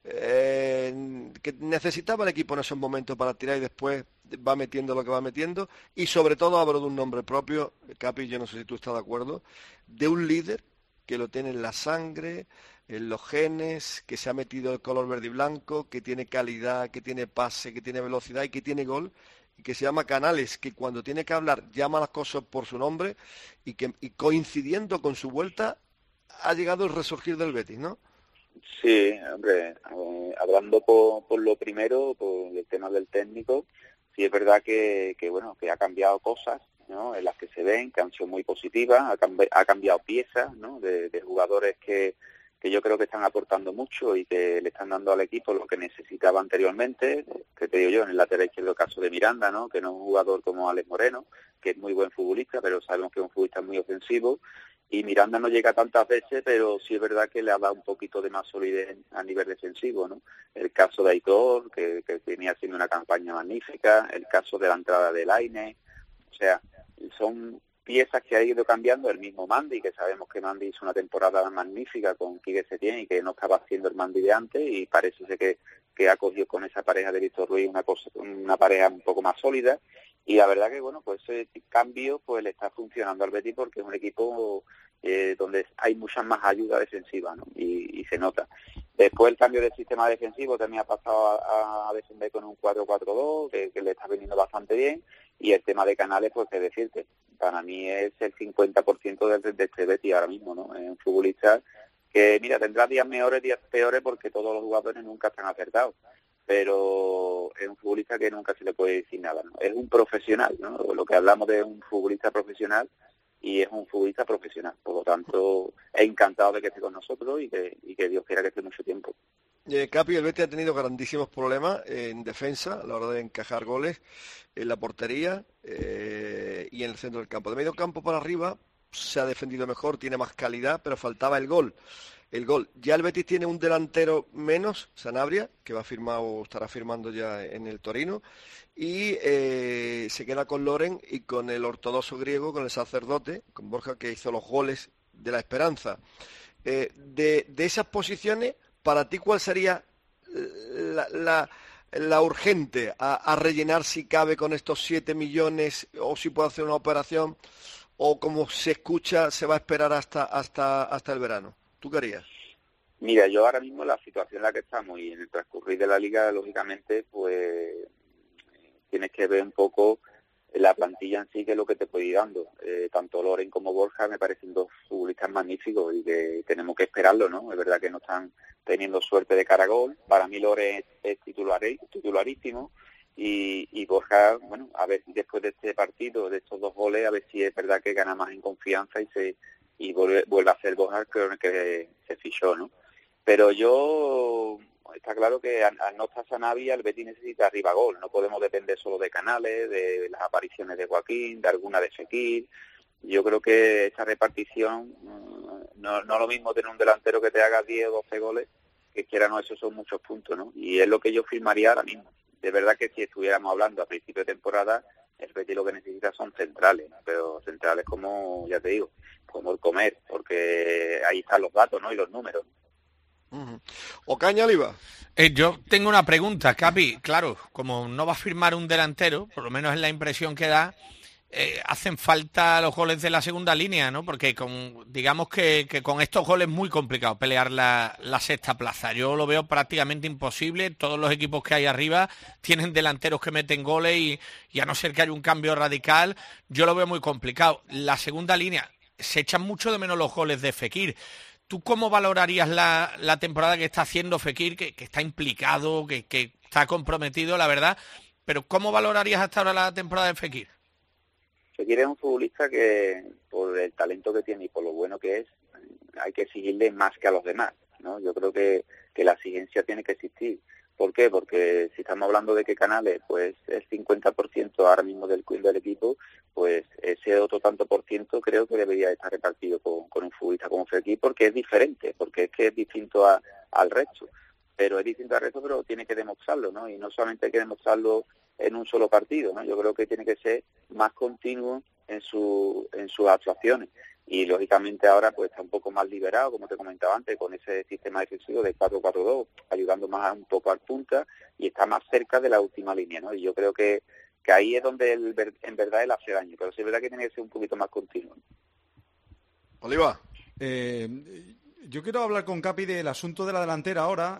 que necesitaba el equipo en esos momentos para tirar y después va metiendo lo que va metiendo, y sobre todo hablo de un nombre propio, Capi, yo no sé si tú estás de acuerdo, de un líder que lo tiene en la sangre, en los genes, que se ha metido el color verde y blanco, que tiene calidad, que tiene pase, que tiene velocidad y que tiene gol, y que se llama Canales, que cuando tiene que hablar llama las cosas por su nombre, y coincidiendo con su vuelta ha llegado el resurgir del Betis, ¿no?
Sí, hombre, hablando por lo primero, por el tema del técnico, sí es verdad que ha cambiado cosas, ¿no?, en las que se ven, que han sido muy positivas, ha cambiado piezas, ¿no?, de jugadores que yo creo que están aportando mucho y que le están dando al equipo lo que necesitaba anteriormente, que te digo yo, en el lateral izquierdo, el caso de Miranda, ¿no?, que no es un jugador como Alex Moreno, que es muy buen futbolista, pero sabemos que es un futbolista muy ofensivo, y Miranda no llega tantas veces, pero sí es verdad que le ha dado un poquito de más solidez a nivel defensivo, ¿no? El caso de Aitor, que venía haciendo una campaña magnífica, el caso de la entrada de Lainez, o sea, son piezas que ha ido cambiando. El mismo Mandy, que sabemos que Mandy hizo una temporada magnífica con Quique Setién y que no estaba haciendo el Mandy de antes, y parece ser que ha cogido con esa pareja de Víctor Ruiz una pareja un poco más sólida, y la verdad que pues ese cambio pues le está funcionando al Betis, porque es un equipo donde hay muchas más ayuda defensiva, ¿no? Y se nota. Después el cambio del sistema defensivo también ha pasado a defender con un 4-4-2, que le está viniendo bastante bien, y el tema de Canales, pues qué decirte, para mí es el 50% de este Betis ahora mismo, ¿no? Es un futbolista que, mira, tendrá días mejores, días peores, porque todos los jugadores nunca están acertados, pero es un futbolista que nunca se le puede decir nada, ¿no? Es un profesional, ¿no? Lo que hablamos de un futbolista profesional, y es un futbolista profesional, por lo tanto, encantado de que esté con nosotros y que Dios quiera que esté mucho tiempo.
Capi, el Betis ha tenido grandísimos problemas en defensa a la hora de encajar goles, en la portería y en el centro del campo. De medio campo para arriba se ha defendido mejor, tiene más calidad, pero faltaba el gol. Ya el Betis tiene un delantero menos, Sanabria, que estará firmando ya en el Torino, y se queda con Loren y con el ortodoxo griego, con el sacerdote, con Borja, que hizo los goles de la esperanza. De esas posiciones, para ti, ¿cuál sería la urgente a rellenar, si cabe, con estos 7 millones, o si puede hacer una operación, o como se escucha, se va a esperar hasta el verano? ¿Tú qué harías?
Mira, yo ahora mismo, la situación en la que estamos y en el transcurrir de la Liga, lógicamente, pues tienes que ver un poco la plantilla en sí, que es lo que te puede ir dando. Tanto Loren como Borja me parecen dos futbolistas magníficos y que tenemos que esperarlo, ¿no? Es verdad que no están teniendo suerte de cara a gol. Para mí Loren es titularísimo, y Borja, bueno, a ver si después de este partido, de estos 2 goles, a ver si es verdad que gana más en confianza y vuelve a ser Borja que se fichó, ¿no? Pero está claro que al no estar Sanabria, el Betis necesita arriba gol. No podemos depender solo de Canales, de las apariciones de Joaquín, de alguna de Fekir. Yo creo que esa repartición, no lo mismo tener un delantero que te haga 10 o 12 goles, que quiera no, esos son muchos puntos, ¿no? Y es lo que yo firmaría ahora mismo. De verdad que si estuviéramos hablando a principio de temporada, el Betis lo que necesita son centrales, pero centrales como, ya te digo, como el comer, porque ahí están los datos, ¿no? Y los números.
Ocaña Oliva.
Yo tengo una pregunta, Capi. Claro, como no va a firmar un delantero, por lo menos es la impresión que da, hacen falta los goles de la segunda línea, ¿no? Porque digamos que con estos goles es muy complicado pelear la sexta plaza. Yo lo veo prácticamente imposible. Todos los equipos que hay arriba tienen delanteros que meten goles y a no ser que haya un cambio radical, yo lo veo muy complicado. La segunda línea, se echan mucho de menos los goles de Fekir. ¿Tú cómo valorarías la temporada que está haciendo Fekir, que está implicado, que está comprometido, la verdad? Pero ¿cómo valorarías hasta ahora la temporada de Fekir?
Fekir es un futbolista que, por el talento que tiene y por lo bueno que es, hay que exigirle más que a los demás, ¿no? Yo creo que la exigencia tiene que existir. ¿Por qué? Porque si estamos hablando de que Canales pues es 50% ahora mismo del equipo, pues ese otro tanto por ciento creo que debería estar repartido con un futbolista como Fekir, porque es diferente, porque es que es distinto al resto. pero es distinto al resto, pero tiene que demostrarlo, ¿no? Y no solamente hay que demostrarlo en un solo partido, ¿no? Yo creo que tiene que ser más continuo en sus actuaciones. Y lógicamente ahora pues está un poco más liberado, como te comentaba antes, con ese sistema defensivo de 4-4-2, ayudando más un poco al punta y está más cerca de la última línea, ¿no? Y yo creo que ahí es donde en verdad él hace daño, pero sí es verdad que tiene que ser un poquito más continuo.
Oliva.
Yo quiero hablar con Capi del asunto de la delantera ahora,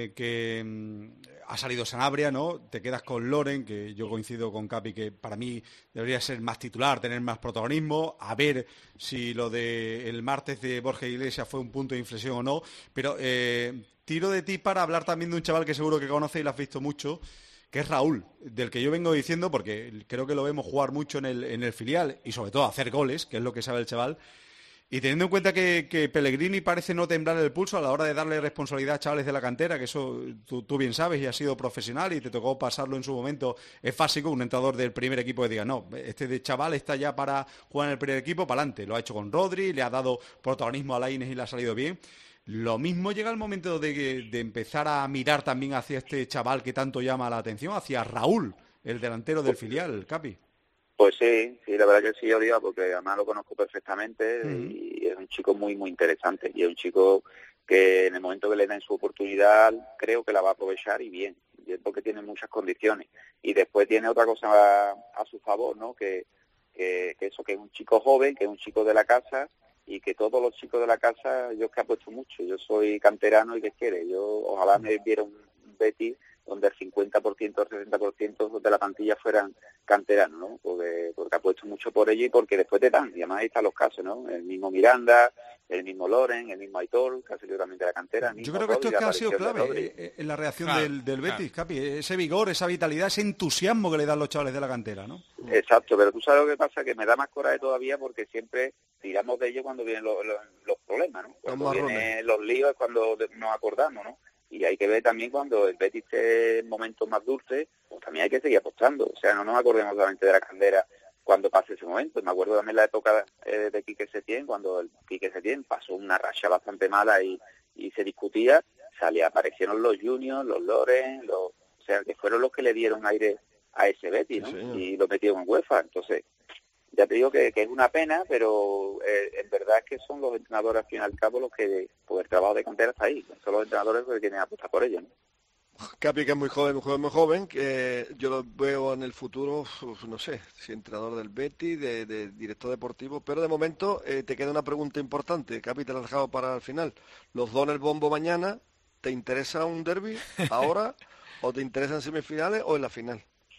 que ha salido Sanabria, ¿no? Te quedas con Loren, que yo coincido con Capi, que para mí debería ser más titular, tener más protagonismo, a ver si lo del martes de Borja Iglesias fue un punto de inflexión o no, pero tiro de ti para hablar también de un chaval que seguro que conoces y lo has visto mucho, que es Raúl, del que yo vengo diciendo, porque creo que lo vemos jugar mucho en el filial y sobre todo hacer goles, que es lo que sabe el chaval. Y teniendo en cuenta que Pellegrini parece no temblar el pulso a la hora de darle responsabilidad a chavales de la cantera, que eso tú bien sabes y has sido profesional y te tocó pasarlo en su momento, es básico un entrenador del primer equipo que diga, no, este de chaval está ya para jugar en el primer equipo, para adelante. Lo ha hecho con Rodri, le ha dado protagonismo a Lainez y le ha salido bien. Lo mismo llega el momento de empezar a mirar también hacia este chaval que tanto llama la atención, hacia Raúl, el delantero del filial, Capi.
Pues sí, la verdad que sí, Oliva, porque además lo conozco perfectamente y es un chico muy, muy interesante. Y es un chico que en el momento que le den su oportunidad creo que la va a aprovechar y bien, porque tiene muchas condiciones. Y después tiene otra cosa a su favor, ¿no? Que eso, que es un chico joven, que es un chico de la casa y que todos los chicos de la casa, yo es que apuesto mucho. Yo soy canterano y ¿qué quiere? Ojalá me viera un Betis donde el 50%, el 60% de la plantilla fueran canteranos, ¿no? Porque apuesto mucho por ello y porque después te dan, y además ahí están los casos, ¿no? El mismo Miranda, el mismo Loren, el mismo Aitor, que ha salido también de la cantera.
Yo creo que esto es que ha sido clave en la reacción del Betis, Capi, ese vigor, esa vitalidad, ese entusiasmo que le dan los chavales de la cantera, ¿no?
Exacto, pero tú sabes lo que pasa, que me da más coraje todavía porque siempre tiramos de ello cuando vienen los problemas, ¿no? Cuando vienen los líos es cuando nos acordamos, ¿no? Y hay que ver también cuando el Betis esté en momentos más dulces, pues también hay que seguir apostando. O sea, no nos acordemos solamente de la cantera cuando pase ese momento. Me acuerdo también la época de Quique Setién, cuando el Quique Setién pasó una racha bastante mala y se discutía, aparecieron los Juniors, los Loren, o sea, que fueron los que le dieron aire a ese Betis, ¿no? Sí, y lo metieron en UEFA. Entonces, ya te digo que es una pena, pero en verdad es que son los entrenadores al fin y al cabo los que, pues el trabajo de cantera está ahí, son los entrenadores los que tienen que apostar por ello, ¿no?
Capi, que es muy joven, que yo lo veo en el futuro, no sé, si entrenador del Betis, de director deportivo, pero de momento te queda una pregunta importante, Capi, te la he dejado para el final. Los dos en el bombo mañana, ¿te interesa un derbi ahora o te interesan semifinales o en la final?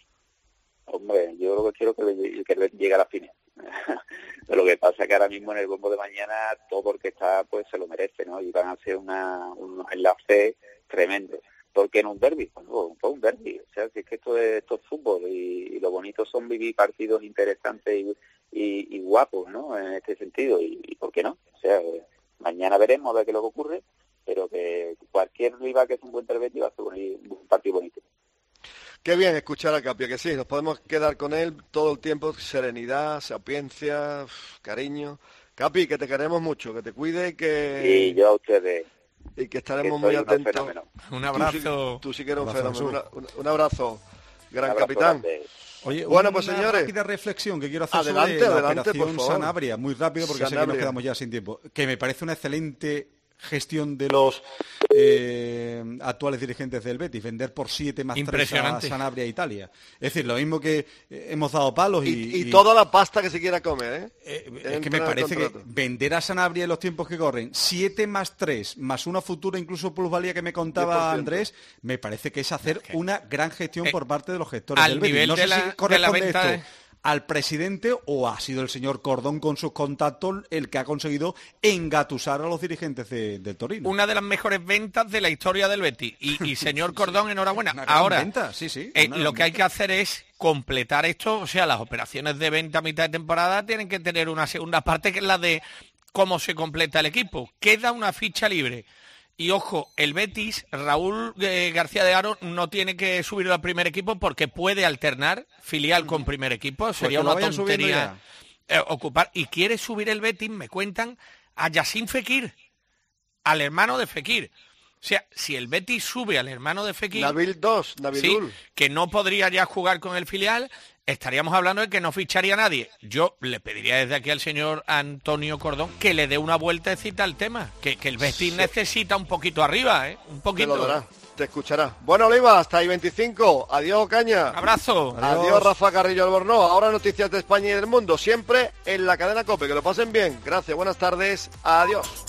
Hombre, yo lo que quiero es que llegue a la final. Pero lo que pasa es que ahora mismo en el bombo de mañana todo el que está pues se lo merece, ¿no? Y van a hacer unos enlaces tremendos. ¿Por qué no un derbi? Pues un derbi. O sea, si es que esto es fútbol y lo bonito son vivir partidos interesantes y guapos, ¿no? En este sentido. ¿Y por qué no? O sea, mañana veremos a ver qué es lo que ocurre, pero que cualquier rival que es un buen Betis va a ser un partido bonito.
Qué bien escuchar a Capi, que sí, nos podemos quedar con él todo el tiempo, serenidad, sapiencia, cariño. Capi, que te queremos mucho, que te cuide y que...
Y yo a ustedes.
Y que estaremos muy atentos.
Un abrazo.
Tú sí que eres un fenómeno. Un abrazo, gran capitán.
Oye,
bueno, pues señores.
Una rápida reflexión que quiero hacer
adelante,
sobre la
adelante,
operación
por favor.
Sanabria, muy rápido porque sé que nos quedamos ya sin tiempo. Que me parece una excelente gestión de los actuales dirigentes del Betis, vender por 7 más 3 a Sanabria a Italia. Es decir, lo mismo que hemos dado palos
y toda la pasta que se quiera comer,
es que me parece que vender a Sanabria en los tiempos que corren 7 más 3 más una futura incluso plusvalía que me contaba 10%. Andrés, me parece que es hacer una gran gestión por parte de los gestores del Betis. No sé si corresponde esto al presidente o ha sido el señor Cordón con sus contactos el que ha conseguido engatusar a los dirigentes del Torino.
Una de las mejores ventas de la historia del Betis. Y señor Cordón, enhorabuena. Ahora,
venta, sí,
lo que hay que hacer es completar esto, o sea, las operaciones de venta a mitad de temporada tienen que tener una segunda parte que es la de cómo se completa el equipo. Queda una ficha libre. Y ojo, el Betis, Raúl García de Haro no tiene que subir al primer equipo porque puede alternar filial con primer equipo. Sería una tontería ocupar. Y quiere subir el Betis, me cuentan, a Yacine Fekir, al hermano de Fekir. O sea, si el Betis sube al hermano de Fekir...
Nabil
sí, que no podría ya jugar con el filial, estaríamos hablando de que no ficharía a nadie. Yo le pediría desde aquí al señor Antonio Cordón que le dé una vueltecita al tema, que el Betis necesita un poquito arriba, un poquito.
Te lo dará, te escuchará. Bueno, Oliva, hasta ahí 25. Adiós, Caña.
Abrazo.
Adiós, Rafa Carrillo Albornoz. Ahora noticias de España y del mundo, siempre en la cadena COPE. Que lo pasen bien. Gracias, buenas tardes. Adiós.